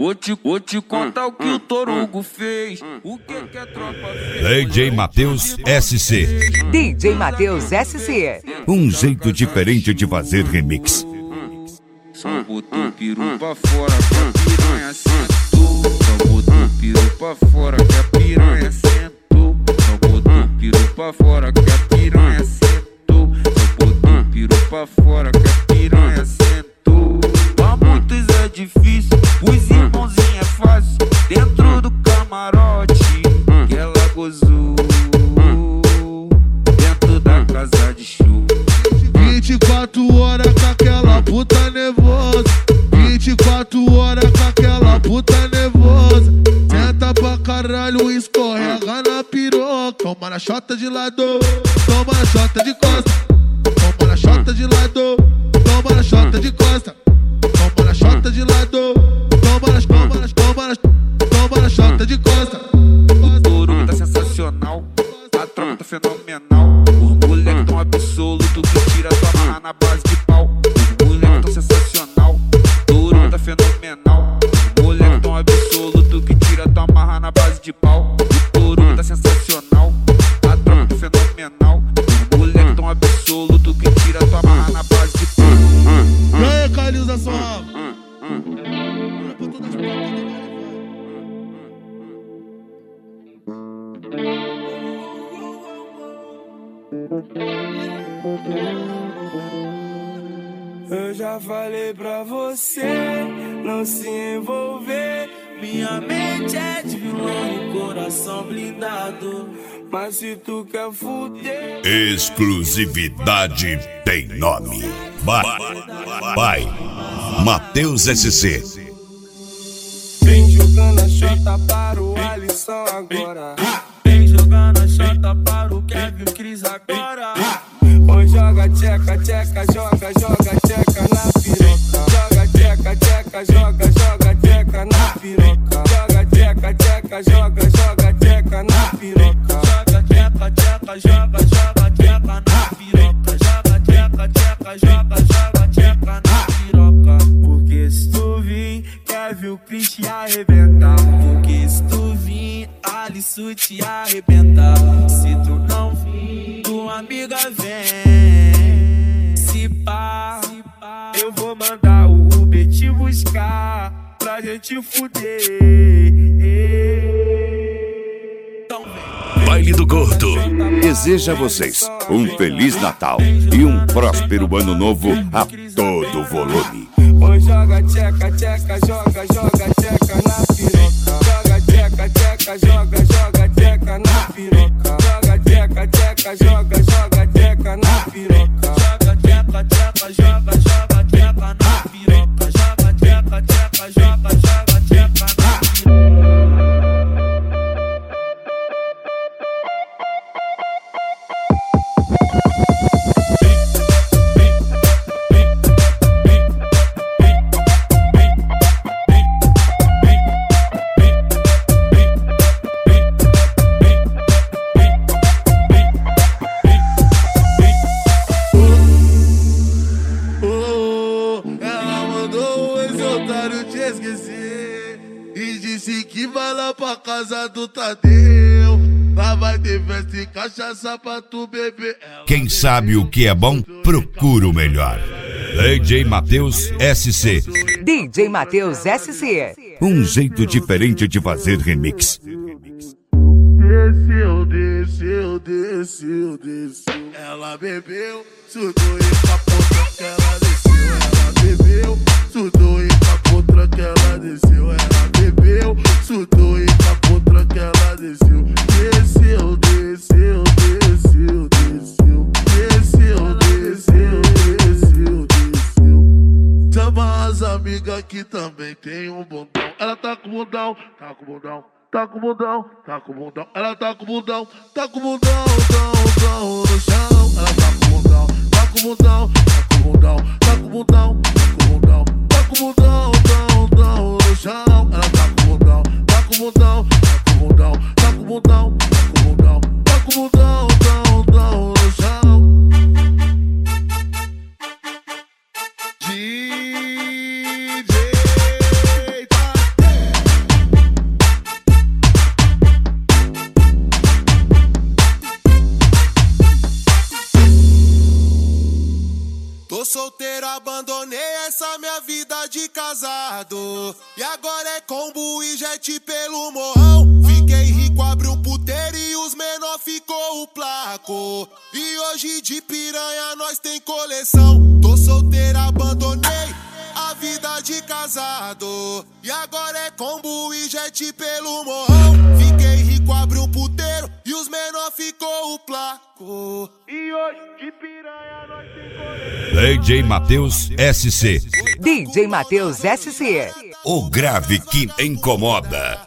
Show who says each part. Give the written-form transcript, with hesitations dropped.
Speaker 1: Vou te contar o que o Torugo fez. O que a tropa fez?
Speaker 2: DJ Matheus SC.
Speaker 3: DJ Matheus SC.
Speaker 2: Um jeito diferente de fazer remix.
Speaker 1: Só botou peru pra fora que a piranha sentou. Só botou peru pra fora que a piranha sentou. Só botou peru pra fora que a piranha sentou. Só botou peru pra fora que a piranha sentou. Pra muitos é difícil, os irmãozinhos é fácil. Dentro do camarote que ela gozou. Dentro da casa de show.
Speaker 4: 24 horas com aquela puta nervosa. 24 horas com aquela puta nervosa. Senta pra caralho, escorrega na piroca. Toma na chota de lado, toma na chota de costa. Toma na chota de lado, toma na chota de costa. Toma na chota de lado, toma na chota de costa.
Speaker 1: O Torugo tá sensacional, a tropa tá fenomenal. Os moleques tão absoluto que tira tua marra na base de pau. Os moleques tão sensacional, o Torugo tá fenomenal. Os moleques tão absoluto que tira tua marra na base de pau. O Torugo tá sensacional, a tropa tá fenomenal. Os moleques tão absoluto que tira tua marra na base de pau.
Speaker 4: E aí, Carlinhos da sua
Speaker 5: Eu já falei pra você não se envolver. Minha mente é de vilão e coração blindado. Mas se tu quer fuder,
Speaker 2: Exclusividade tem nome. Vai, Matheus SC.
Speaker 5: vem jogando a chota para o Alisson agora. Vem jogando a chota para o Kevin Cris agora. Oi, joga tcheca, tcheca, joga tcheca na piroca. Joga tcheca, tcheca, joga tcheca na piroca. Joga tcheca, tcheca, joga tcheca na piroca. Joga tcheca, tcheca, joga tcheca na piroca. Joga tcheca, tcheca, joga tcheca na piroca. Porque se tu vir, Kevin o Cris te arrebentar. Porque se tu vir, Alisson te arrebentar. Se tu não vir, tua amiga vem. Se pá, eu vou mandar o Uber te buscar pra gente fuder. Então vem.
Speaker 2: Baile do Gordo deseja a vocês um Feliz Natal e um próspero Ano Novo a todo volume.
Speaker 5: Oi, joga tcheca, tcheca, joga tcheca na piroca. Joga tcheca, tcheca, joga tcheca na piroca. Joga tcheca, tcheca, joga tcheca na piroca. Joga tcheca, tcheca, joga tcheca na piroca. Joga tcheca, tcheca, joga tcheca na piroca.
Speaker 4: Casa do Tadeu, lá vai ter festa e cachaça pra tu beber.
Speaker 2: Quem sabe o que é bom, procura o melhor. DJ Matheus SC.
Speaker 3: DJ Matheus SC.
Speaker 2: Um jeito diferente de fazer remix.
Speaker 4: Desceu. Ela bebeu, sudou e capotou que ela desceu. Ela bebeu, sudou e capotou que ela desceu. Ela bebeu, sudou e capotou que ela desceu. Desceu. Chama as amigas que também tem um bundão. Ela tá com bundão. Ela tá com bundão, no chão. Ela tá com bundão, no chão. Ela tá com bundão, no chão. DJ
Speaker 6: Tô solteiro, abandonei essa minha vida de casado. E agora é combo e jet pelo morrão. Fiquei rico, abri um puteiro e os menor ficou o placo. E hoje de piranha nós tem coleção. Tô solteiro, abandonei a vida de casado. E agora é combo e jet pelo morrão. Fiquei rico, abri um puteiro e os menor ficou o placo. E hoje de piranha nós tem coleção.
Speaker 2: DJ Matheus SC.
Speaker 3: DJ Matheus SC.
Speaker 2: O grave que incomoda.